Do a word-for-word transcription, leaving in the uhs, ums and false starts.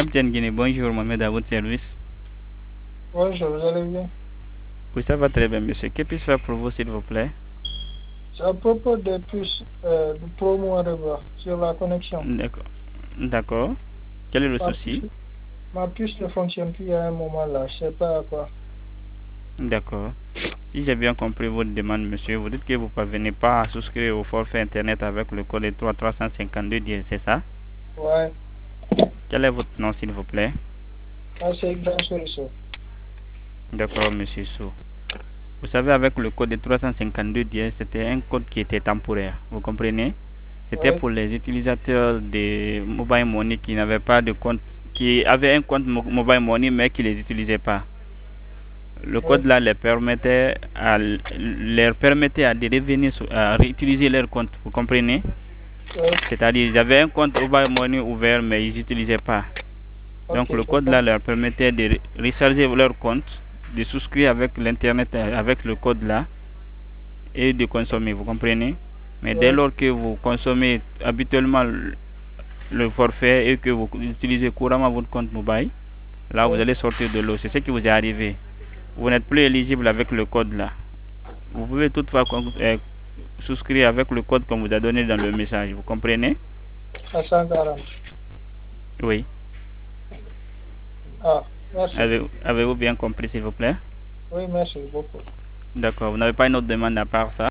M T N Guinée, bonjour, Mohamed, à votre service. Bonjour, vous allez bien? Oui, ça va très bien, monsieur. Que puis-je faire pour vous, s'il vous plaît? C'est à propos des puces euh, du promo Areva sur la connexion. D'accord. D'accord. Quel est le Ma souci? puce, ma puce ne fonctionne plus à un moment là, je ne sais pas à quoi. D'accord. Si j'ai bien compris votre demande, monsieur, vous dites que vous ne parvenez pas à souscrire au forfait Internet avec le code trois trois cent cinquante-deux dièse, c'est ça? Ouais, Quel est votre nom, s'il vous plaît? ça c'est une grande solution. D'accord, monsieur Sou. Vous savez, avec le code trois cent cinquante-deux dièse, c'était un code qui était temporaire. Vous comprenez? C'était Ouais, pour les utilisateurs de Mobile Money qui n'avaient pas de compte, qui avaient un compte Mo- Mobile Money mais qui ne les utilisaient pas. Le ouais, code là les permettait à, leur permettait à de revenir sur- à réutiliser leur compte. Vous comprenez? ouais, C'est-à-dire ils avaient un compte Mobile Money ouvert mais ils n'utilisaient pas. ok, Donc le je code là comprends. leur permettait de re- recharger leur compte, de souscrire avec l'internet euh, avec le code là et de consommer. Vous comprenez? Mais dès Ouais, lors que vous consommez habituellement le le forfait et que vous utilisez couramment votre compte mobile, là vous ouais, allez sortir de l'eau. C'est ce qui vous est arrivé. Vous n'êtes plus éligible avec le code là. Vous pouvez toutefois euh, souscrire avec le code qu'on vous a donné dans le message. Vous comprenez? à cent quarante. Oui. Ah, merci. Avez- Avez-vous bien compris, s'il vous plaît? Oui, merci beaucoup. D'accord. Vous n'avez pas une autre demande à part ça?